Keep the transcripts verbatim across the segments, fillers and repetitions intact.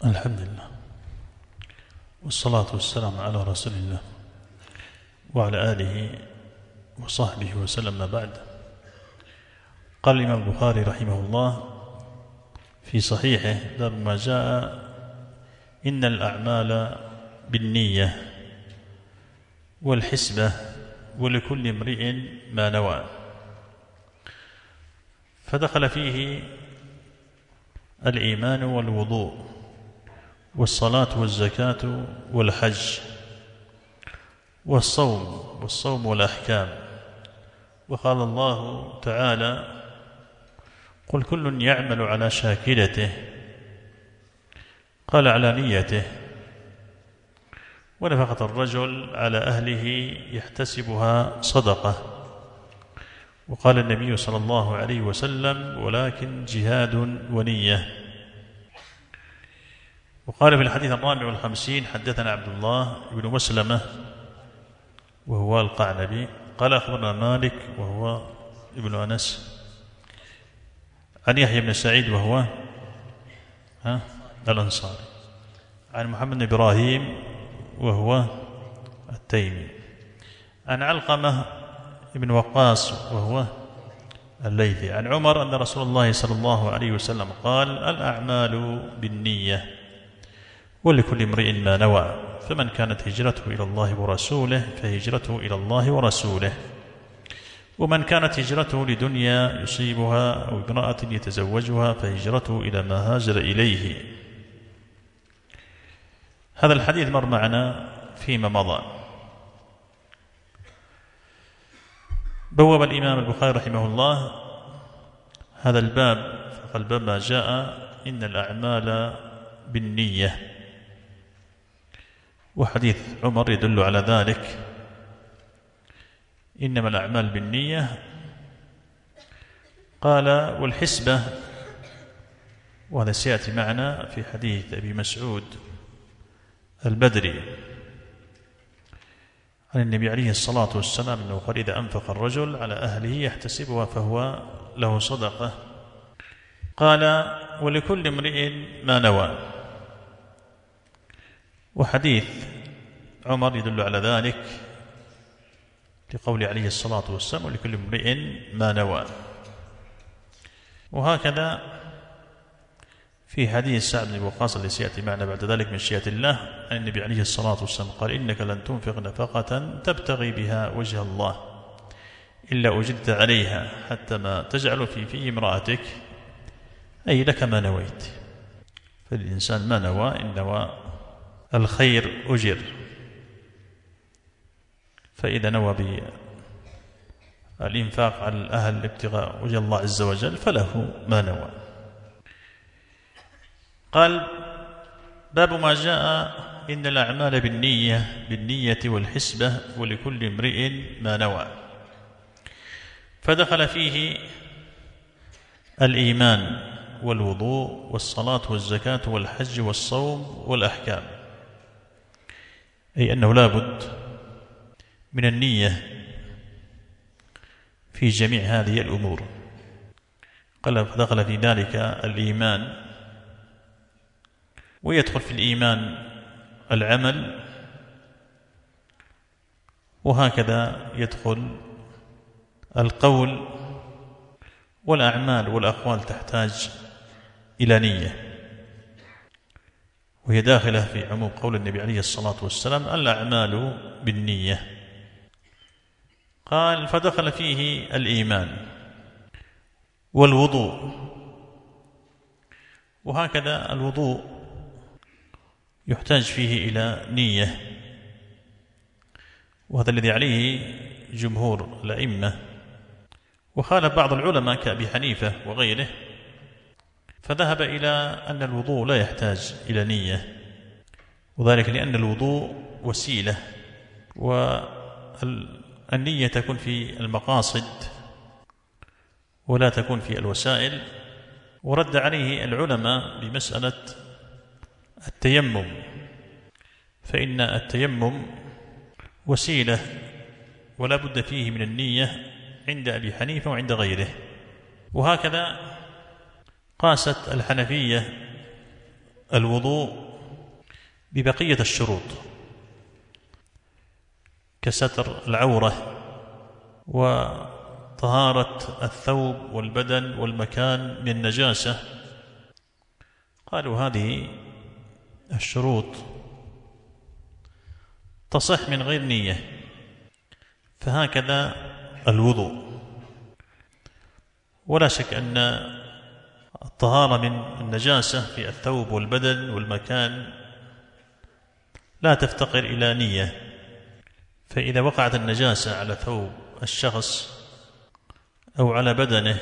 الحمد لله والصلاة والسلام على رسول الله وعلى آله وصحبه وسلم. ما بعد، قال الإمام البخاري رحمه الله في صحيحه: باب ما جاء إن الأعمال بالنية والحسبة ولكل امرئ ما نوى. فدخل فيه الإيمان والوضوء والصلاة والزكاة والحج والصوم والصوم والأحكام. وقال الله تعالى: قل كل يعمل على شاكلته، قال على نيته. ونفقة الرجل على أهله يحتسبها صدقة. وقال النبي صلى الله عليه وسلم: ولكن جهاد ونية. وقال في الحديث الرابع والخمسين: حدثنا عبد الله بن مسلمة وهو القعنبي قال أخبرنا مالك وهو ابن أنس عن يحيى بن سعيد وهو ها الأنصاري عن محمد بن إبراهيم وهو التيمي عن علقمة بن وقاص وهو الليثي عن عمر أن رسول الله صلى الله عليه وسلم قال: الأعمال بالنية ولكل امرئ ما نوى، فمن كانت هجرته إلى الله ورسوله فهجرته إلى الله ورسوله، ومن كانت هجرته لدنيا يصيبها أو امرأة يتزوجها فهجرته إلى ما هاجر إليه. هذا الحديث مر معنا فيما مضى. بوب الإمام البخاري رحمه الله هذا الباب، فقال: باب ما جاء إن الأعمال بالنية. وحديث عمر يدل على ذلك: إنما الأعمال بالنية. قال: والحسبة، وهذا سيأتي معنا في حديث أبي مسعود البدري عن النبي عليه الصلاة والسلام أنه قال: إذا أنفق الرجل على أهله يحتسبها فهو له صدقة. قال: ولكل امرئ ما نوى. وحديث عمر يدل على ذلك لقول عليه الصلاة والسلام: ولكل امرئ ما نوى. وهكذا في حديث سعد بن وقاص الذي سيأتي معنا بعد ذلك من مشيئة الله عن النبي عليه الصلاة والسلام قال: إنك لن تنفق نفقة تبتغي بها وجه الله إلا أجدت عليها حتى ما تجعل في في امرأتك، أي لك ما نويت. فالإنسان ما نوى إن نوى الخير أجر، فإذا نوى بالإنفاق على الأهل ابتغاء وجه الله عز وجل فله ما نوى. قال: باب ما جاء إن الأعمال بالنية بالنية والحسبة ولكل امرئ ما نوى. فدخل فيه الإيمان والوضوء والصلاة والزكاة والحج والصوم والأحكام، أي أنه لا بد من النية في جميع هذه الأمور. قال: فدخل في ذلك الإيمان، ويدخل في الإيمان العمل، وهكذا يدخل القول، والأعمال والأقوال تحتاج إلى نية، وهي داخلة في عموم قول النبي عليه الصلاة والسلام: الأعمال بالنية. قال: فدخل فيه الإيمان والوضوء. وهكذا الوضوء يحتاج فيه إلى نية، وهذا الذي عليه جمهور الأئمة. وخالف بعض العلماء كأبي حنيفة وغيره، فذهب إلى أن الوضوء لا يحتاج إلى نية، وذلك لأن الوضوء وسيلة، والنية تكون في المقاصد ولا تكون في الوسائل. ورد عليه العلماء بمسألة التيمم، فإن التيمم وسيلة ولا بد فيه من النية عند أبي حنيفة وعند غيره. وهكذا قاست الحنفية الوضوء ببقية الشروط كستر العورة وطهارة الثوب والبدن والمكان من النجاسة. قالوا هذه الشروط تصح من غير نية، فهكذا الوضوء. ولا شك أن الطهارة من النجاسة في الثوب والبدن والمكان لا تفتقر إلى نية، فإذا وقعت النجاسة على ثوب الشخص أو على بدنه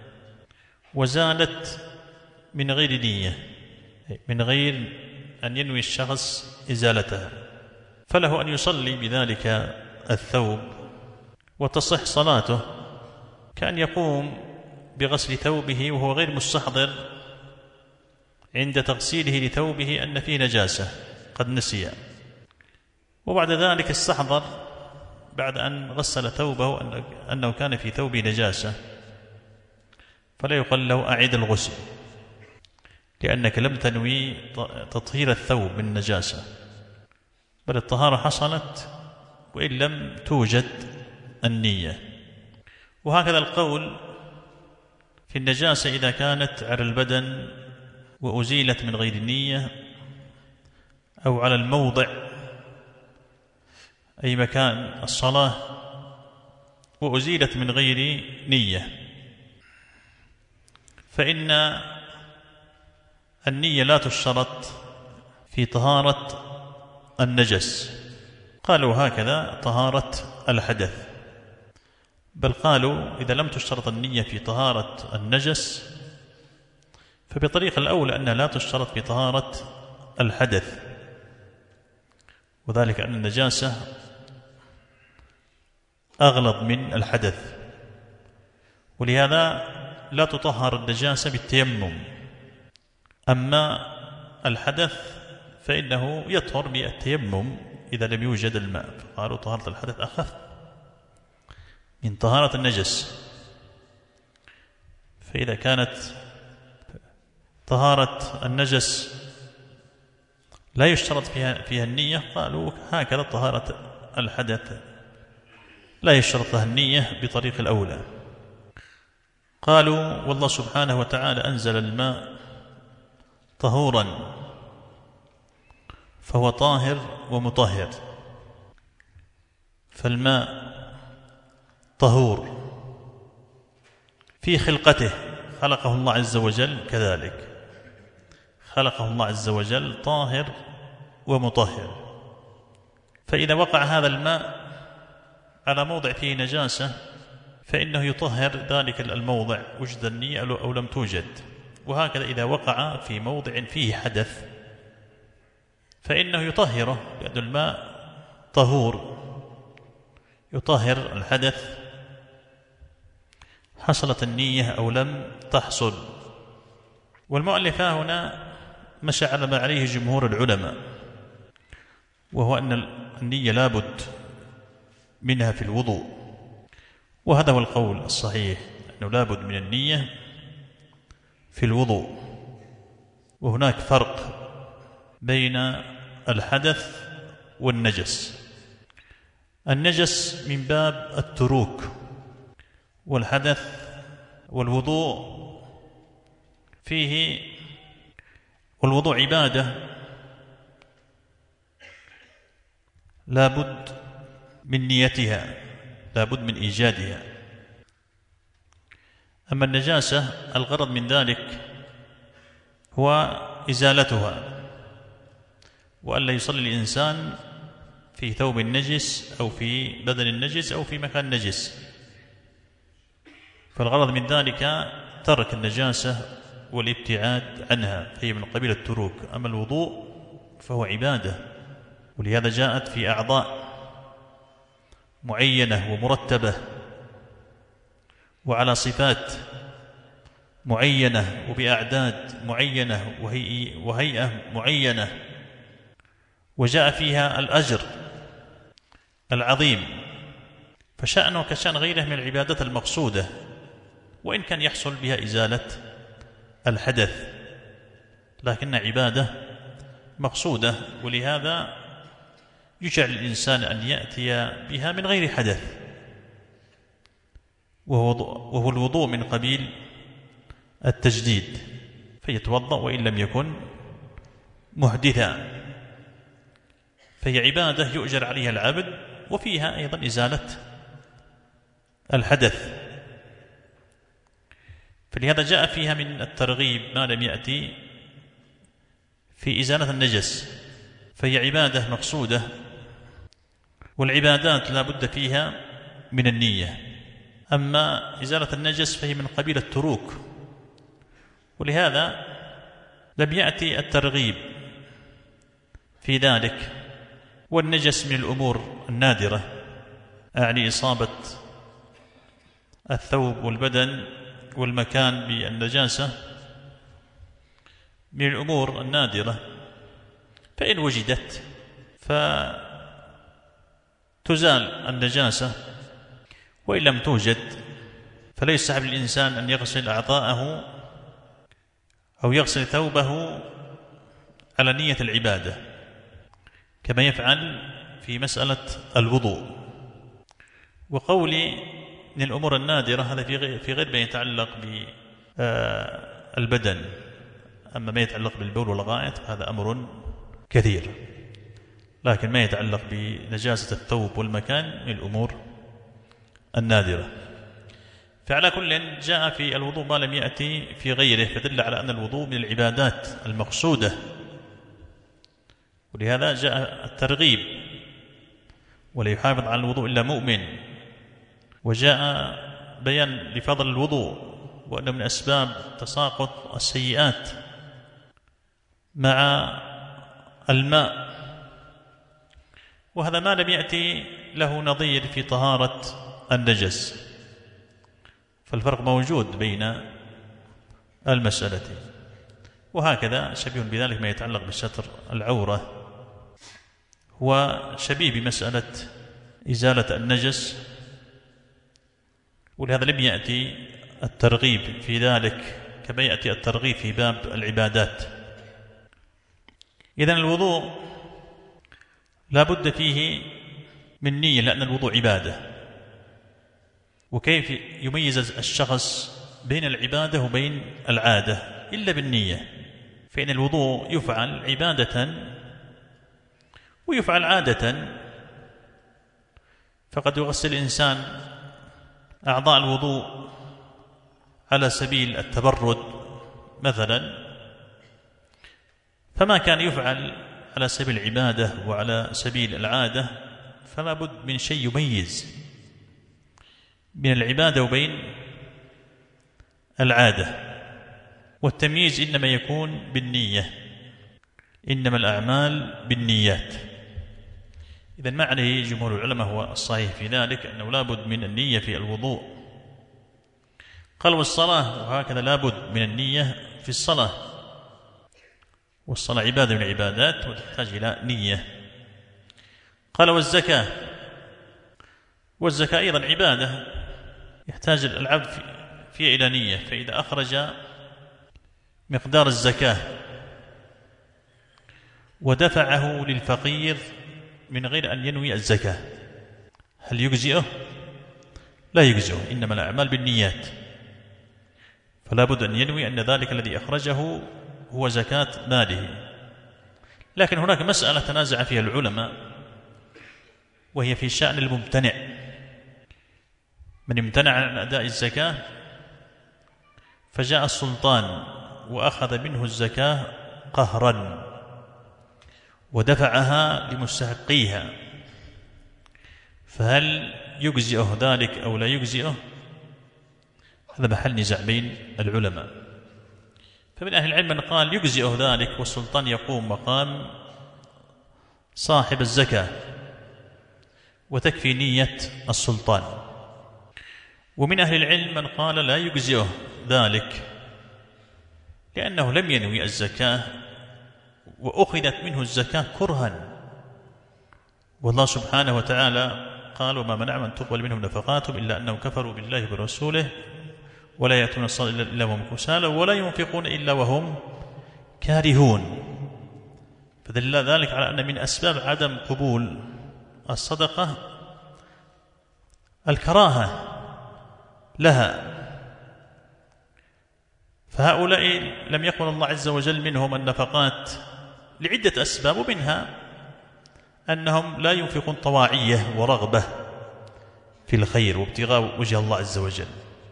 وزالت من غير نية، من غير أن ينوي الشخص إزالتها، فله أن يصلي بذلك الثوب وتصح صلاته، كأن يقوم بغسل ثوبه وهو غير مستحضر عند تغسيله لثوبه أن فيه نجاسة قد نسي، وبعد ذلك استحضر بعد أن غسل ثوبه أنه كان في ثوبه نجاسة، فلا يقال له أعيد الغسل، لأنك لم تنوي تطهير الثوب من النجاسة، بل الطهارة حصلت وإن لم توجد النية. وهكذا القول في النجاسة إذا كانت على البدن وأزيلت من غير نية، أو على الموضع أي مكان الصلاة وأزيلت من غير نية، فإن النية لا تشترط في طهارة النجس. قالوا هكذا طهارة الحدث، بل قالوا إذا لم تشترط النية في طهارة النجس فبطريق الأولى أنها لا تشترط في طهارة الحدث، وذلك أن النجاسة أغلظ من الحدث، ولهذا لا تطهر النجاسة بالتيمم. أما الحدث فإنه يطهر بالتيمم إذا لم يوجد الماء، فقالوا طهارة الحدث أخف من طهارة النجس. فإذا كانت طهارة النجس لا يشترط فيها, فيها النية، قالوا هكذا طهارة الحدث لا يشترط لها النية بطريق الأولى. قالوا والله سبحانه وتعالى أنزل الماء طهورا فهو طاهر ومطهر، فالماء طهور في خلقته، خلقه الله عز وجل كذلك، خلقه الله عز وجل طاهر ومطهر. فإذا وقع هذا الماء على موضع فيه نجاسة فإنه يطهر ذلك الموضع وجد النية أو لم توجد. وهكذا إذا وقع في موضع فيه حدث فإنه يطهره، لأن الماء طهور يطهر الحدث حصلت النية أو لم تحصل. والمؤلف هنا مشى على ما عليه جمهور العلماء، وهو أن النية لابد منها في الوضوء، وهذا هو القول الصحيح أنه لابد من النية في الوضوء. وهناك فرق بين الحدث والنجس. النجس من باب التروك، والحدث والوضوء فيه، والوضوء عبادة لابد من نيتها، لابد من إيجادها. أما النجاسة الغرض من ذلك هو إزالتها، وألا يصلي الإنسان في ثوب النجس أو في بدن النجس أو في مكان نجس، فالغرض من ذلك ترك النجاسة والابتعاد عنها، فهي من قبيل التروك. أما الوضوء فهو عبادة، ولهذا جاءت في أعضاء معينة ومرتبة وعلى صفات معينة وبأعداد معينة وهيئة معينة، وجاء فيها الأجر العظيم، فشأنه كشأن غيره من العبادات المقصودة، وإن كان يحصل بها إزالة الحدث. لكن عبادة مقصودة، ولهذا يجعل الإنسان أن يأتي بها من غير حدث، وهو الوضوء من قبيل التجديد، فيتوضأ وإن لم يكن محدثا، فهي عبادة يؤجر عليها العبد، وفيها أيضا إزالة الحدث، فلهذا جاء فيها من الترغيب ما لم يأتي في إزالة النجس، فهي عبادة مقصودة، والعبادات لا بد فيها من النية. أما إزالة النجس فهي من قبيل التروك، ولهذا لم يأتي الترغيب في ذلك. والنجس من الأمور النادرة، أعني إصابة الثوب والبدن والمكان بالنجاسة من الأمور النادرة، فإن وجدت فتزال النجاسة، وإن لم توجد فليس على الإنسان أن يغسل أعضاءه أو يغسل ثوبه على نية العبادة كما يفعل في مسألة الوضوء. وقولي من الأمور النادرة هذا في غير ما يتعلق بالبدن، أما ما يتعلق بالبول والغائط فهذا أمر كثير، لكن ما يتعلق بنجاسة الثوب والمكان من الأمور النادرة. فعلى كل جاء في الوضوء ما لم يأتي في غيره، فدل على أن الوضوء من العبادات المقصودة، ولهذا جاء الترغيب ولا يحافظ على الوضوء إلا مؤمن، وجاء بيان لفضل الوضوء وأنه من أسباب تساقط السيئات مع الماء، وهذا ما لم يأتي له نظير في طهارة النجس، فالفرق موجود بين المسألتين. وهكذا شبيه بذلك ما يتعلق بستر العورة، هو شبيه بمسألة إزالة النجس، ولهذا لم يأتي الترغيب في ذلك كما يأتي الترغيب في باب العبادات. إذن الوضوء لا بد فيه من نية، لأن الوضوء عبادة. وكيف يميز الشخص بين العبادة وبين العادة؟ إلا بالنية، فإن الوضوء يفعل عبادة ويفعل عادة، فقد يغسل الإنسان أعضاء الوضوء على سبيل التبرد مثلا، فما كان يفعل على سبيل العبادة وعلى سبيل العادة فلا بد من شيء يميز بين العبادة وبين العادة، والتمييز إنما يكون بالنية، إنما الأعمال بالنيات. إذن ما عليه جمهور العلماء هو الصحيح في ذلك، أنه لا بد من النية في الوضوء. قال والصلاة، وهكذا لا بد من النية في الصلاة، والصلاة عبادة من العبادات وتحتاج إلى نية. قال والزكاة، والزكاة أيضا عبادة يحتاج العبد فيها إلى نية، فإذا أخرج مقدار الزكاة ودفعه للفقير من غير أن ينوي الزكاة هل يجزئه؟ لا يجزئه، إنما الأعمال بالنيات، فلا بد أن ينوي أن ذلك الذي أخرجه هو زكاة ماله. لكن هناك مسألة تنازع فيها العلماء، وهي في شأن الممتنع. من امتنع عن أداء الزكاة فجاء السلطان وأخذ منه الزكاة قهرا ودفعها لمستحقيها، فهل يجزئه ذلك أو لا يجزئه؟ هذا محل نزاع بين العلماء. فمن أهل العلم من قال يجزئه ذلك، والسلطان يقوم مقام صاحب الزكاة وتكفي نية السلطان. ومن أهل العلم من قال لا يجزئه ذلك، لأنه لم ينوي الزكاة وأخذت منه الزكاة كرها، والله سبحانه وتعالى قال وما منع من تقبل منهم نفقاتهم إلا أنهم كفروا بالله ورسوله ولا يأتون الصلاة إلا وهم كسالى ولا ينفقون إلا وهم كارهون. فدل ذلك على أن من أسباب عدم قبول الصدقة الكراهة لها. فهؤلاء لم يقبل الله عز وجل منهم النفقات لعدة أسباب، ومنها أنهم لا ينفقون طواعية ورغبة في الخير وابتغاء وجه الله عز وجل،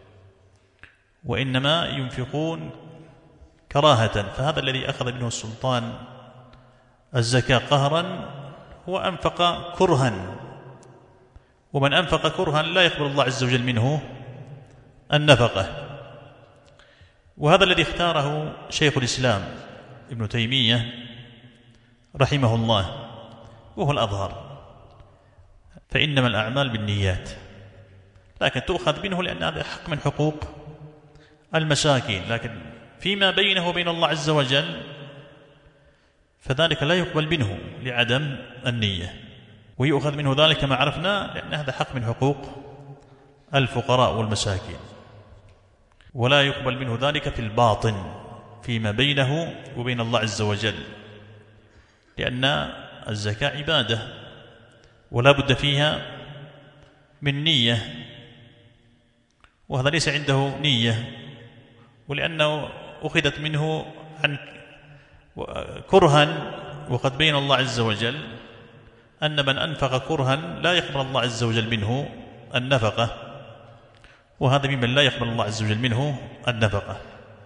وإنما ينفقون كراهة. فهذا الذي أخذ منه السلطان الزكاة قهرا هو أنفق كرها، ومن أنفق كرها لا يقبل الله عز وجل منه النفقة. وهذا الذي اختاره شيخ الإسلام ابن تيمية رحمه الله، وهو الأظهر، فإنما الأعمال بالنيات، لكن تؤخذ منه لأن هذا حق من حقوق المساكين، لكن فيما بينه وبين الله عز وجل فذلك لا يقبل منه لعدم النية، ويؤخذ منه ذلك كما عرفنا لأن هذا حق من حقوق الفقراء والمساكين، ولا يقبل منه ذلك في الباطن فيما بينه وبين الله عز وجل، لأن الزكاة عبادة ولا بد فيها من نية، وهذا ليس عنده نية، ولأنه أخذت منه عن كرها، وقد بين الله عز وجل أن من أنفق كرها لا يقبل الله عز وجل منه النفقة، وهذا ممن لا يقبل الله عز وجل منه النفقة.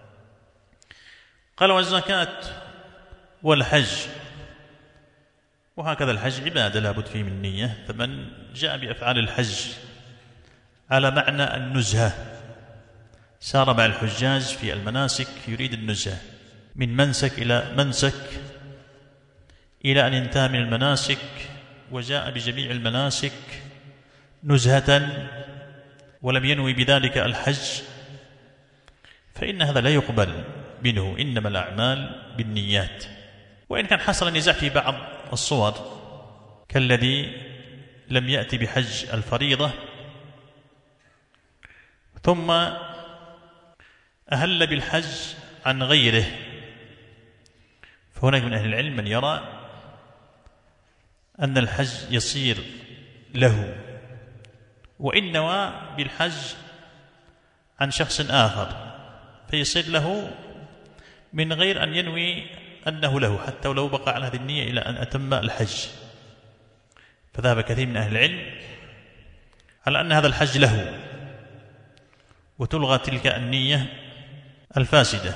قال والزكاة والحج، وهكذا الحج عبادة لا بد فيه من نية، فمن جاء بأفعال الحج على معنى النزهة سار مع الحجاج في المناسك يريد النزهة من منسك إلى منسك إلى أن انتهى من المناسك وجاء بجميع المناسك نزهة ولم ينوي بذلك الحج، فإن هذا لا يقبل منه، إنما الأعمال بالنيات. وإن كان حصل النزاع في بعض الصور كالذي لم يأتي بحج الفريضة ثم أهل بالحج عن غيره، فهناك من أهل العلم من يرى أن الحج يصير له وإن نوى بالحج عن شخص آخر فيصير له من غير أن ينوي أنه له، حتى ولو بقى على هذه النية إلى أن أتم الحج. فذهب كثير من أهل العلم على أن هذا الحج له وتلغى تلك النية الفاسدة،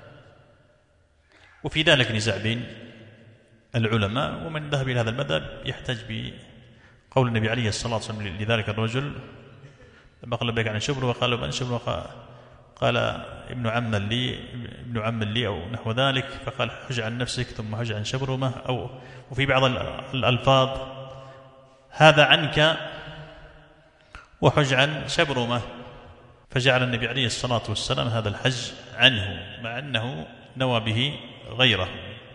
وفي ذلك نزاع بين العلماء، ومن ذهب إلى هذا المذهب يحتج بقول النبي عليه الصلاة والسلام لذلك الرجل لما قال لبيك عن شبر وقال من شبر، قال ابن عم لي ابن عم لي أو نحو ذلك، فقال حج عن نفسك ثم حج عن شبرمة، أو وفي بعض الألفاظ هذا عنك وحج عن شبرمة، فجعل النبي عليه الصلاة والسلام هذا الحج عنه مع أنه نوى به غيره.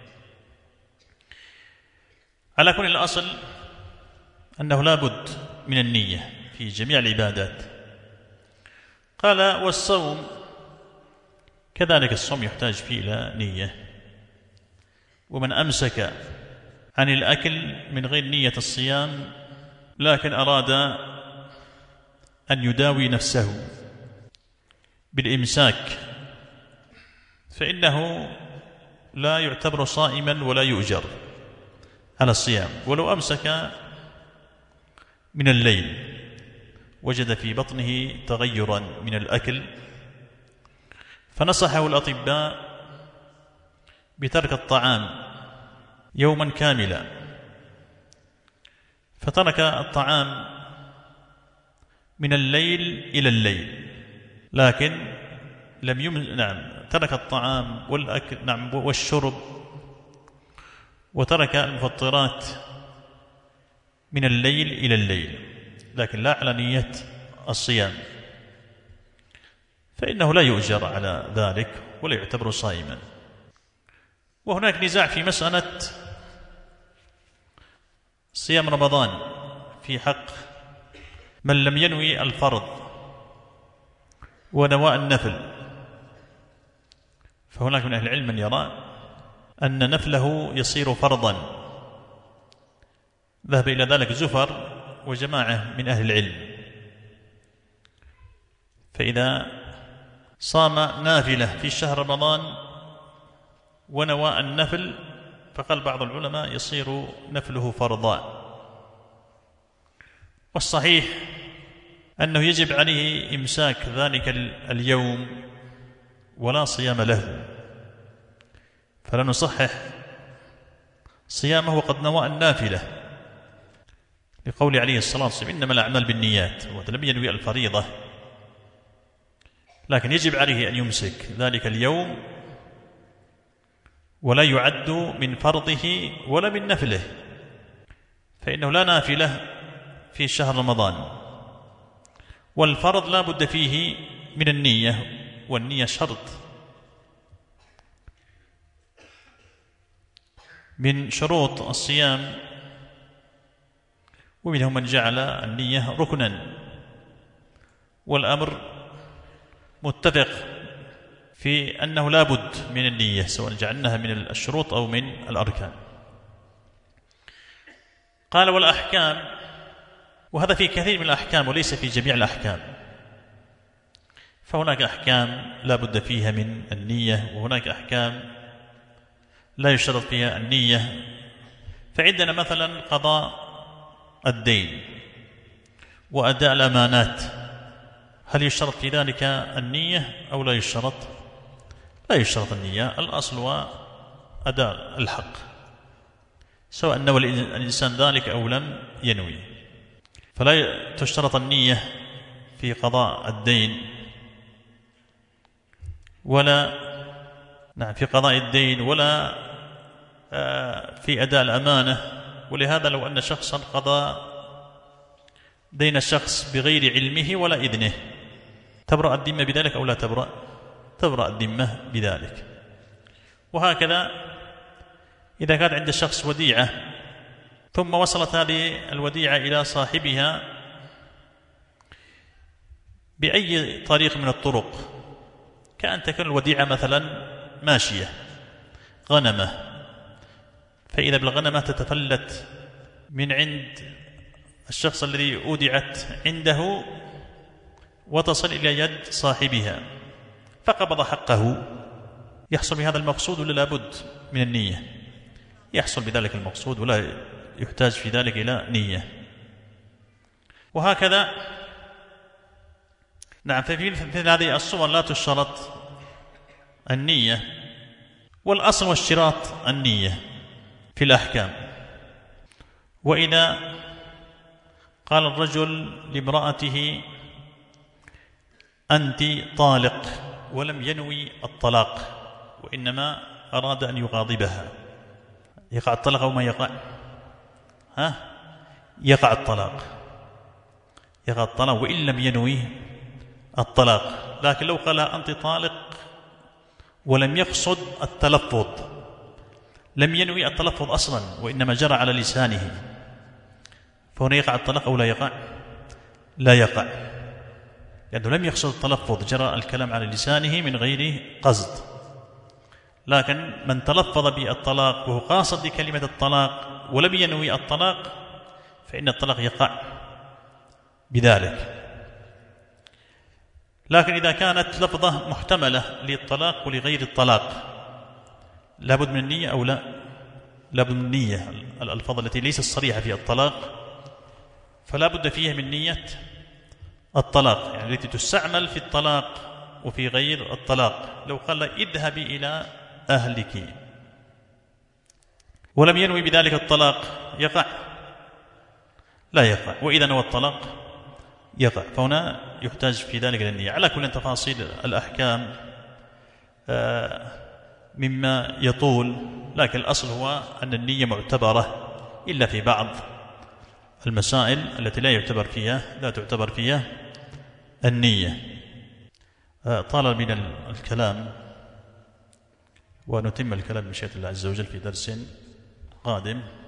على كل الأصل أنه لا بد من النية في جميع العبادات. قال والصوم كذلك، الصوم يحتاج فيه إلى نية، ومن أمسك عن الأكل من غير نية الصيام لكن أراد أن يداوي نفسه بالإمساك فإنه لا يعتبر صائما ولا يؤجر على الصيام، ولو أمسك من الليل وجد في بطنه تغيرا من الأكل فنصحه الأطباء بترك الطعام يوما كاملا، فترك الطعام من الليل إلى الليل، لكن لم يم... نعم ترك الطعام والأكل نعم والشرب، وترك المفطرات من الليل إلى الليل، لكن لا على نية الصيام، فإنه لا يؤجر على ذلك ولا يعتبر صائما. وهناك نزاع في مسألة صيام رمضان في حق من لم ينوي الفرض ونوى النفل، فهناك من أهل العلم من يرى أن نفله يصير فرضا. ذهب إلى ذلك زفر وجماعة من أهل العلم. فإذا صام نافلة في شهر رمضان ونوى النفل فقال بعض العلماء يصير نفله فرضا. والصحيح أنه يجب عليه إمساك ذلك اليوم ولا صيام له، فلا نصحح صيامه وقد نوى النافلة، لقول عليه الصلاة والسلام إنما الأعمال بالنيات، ولم ينوي الفريضة، لكن يجب عليه أن يمسك ذلك اليوم ولا يعد من فرضه ولا من نفله، فإنه لا نافلة في شهر رمضان، والفرض لا بد فيه من النية، والنية شرط من شروط الصيام، ومنهم من جعل النية ركنا، والأمر متفق في أنه لا بد من النية سواء جعلناها من الشروط أو من الأركان. قال والأحكام، وهذا في كثير من الأحكام وليس في جميع الأحكام، فهناك أحكام لا بد فيها من النية، وهناك أحكام لا يشترط فيها النية. فعندنا مثلا قضاء الدين وأداء الأمانات، هل يشترط في ذلك النية أو لا يشترط؟ لا يشترط النية، الأصل هو أداء الحق سواء نوى الإنسان ذلك أو لم ينوي، فلا تشترط النية في قضاء الدين ولا نعم في قضاء الدين ولا في أداء الأمانة. ولهذا لو أن شخصا قضى دين الشخص بغير علمه ولا إذنه تبرأ الذمة بذلك أو لا تبرأ؟ تبرأ الذمة بذلك. وهكذا إذا كانت عند الشخص وديعة ثم وصلت هذه الوديعة إلى صاحبها بأي طريق من الطرق، كأن تكون الوديعة مثلا ماشية غنمة، فإذا بالغنمة تتفلت من عند الشخص الذي أودعت عنده وتصل إلى يد صاحبها فقبض حقه، يحصل بهذا المقصود ولا لابد من النية؟ يحصل بذلك المقصود ولا يحتاج في ذلك إلى نية. وهكذا نعم ففي مثل هذه الصور لا تشترط النية، والأصل والاشتراط النية في الأحكام. وإذا قال الرجل لامرأته أنت طالق ولم ينوي الطلاق وإنما أراد أن يغاضبها، يقع الطلاق أو ما يقع؟ ها؟ يقع الطلاق، يقع الطلاق وإن لم ينوي الطلاق. لكن لو قال أنت طالق ولم يقصد التلفظ، لم ينوي التلفظ أصلا وإنما جرى على لسانه، فهنا يقع الطلاق أو لا يقع؟ لا يقع، لأنه لم يقصد التلفظ، جرى الكلام على لسانه من غير قصد. لكن من تلفظ بالطلاق وهو قاصد بكلمة الطلاق ولم ينوي الطلاق فإن الطلاق يقع بذلك. لكن إذا كانت لفظة محتملة للطلاق ولغير الطلاق لابد من النية أو لا؟ لابد من النية. الألفاظ التي ليست صريحة في الطلاق فلا بد فيها من نية الطلاق، يعني التي تستعمل في الطلاق وفي غير الطلاق. لو قال اذهبي إلى أهلك ولم ينوي بذلك الطلاق يقع؟ لا يقع. وإذا نوى الطلاق يقع، فهنا يحتاج في ذلك للنية. على كل تفاصيل الأحكام مما يطول، لكن الأصل هو أن النية معتبرة إلا في بعض المسائل التي لا يعتبر فيها لا تعتبر فيها النية. طال من الكلام ونتم الكلام بمشيئة الله عز وجل في درس قادم.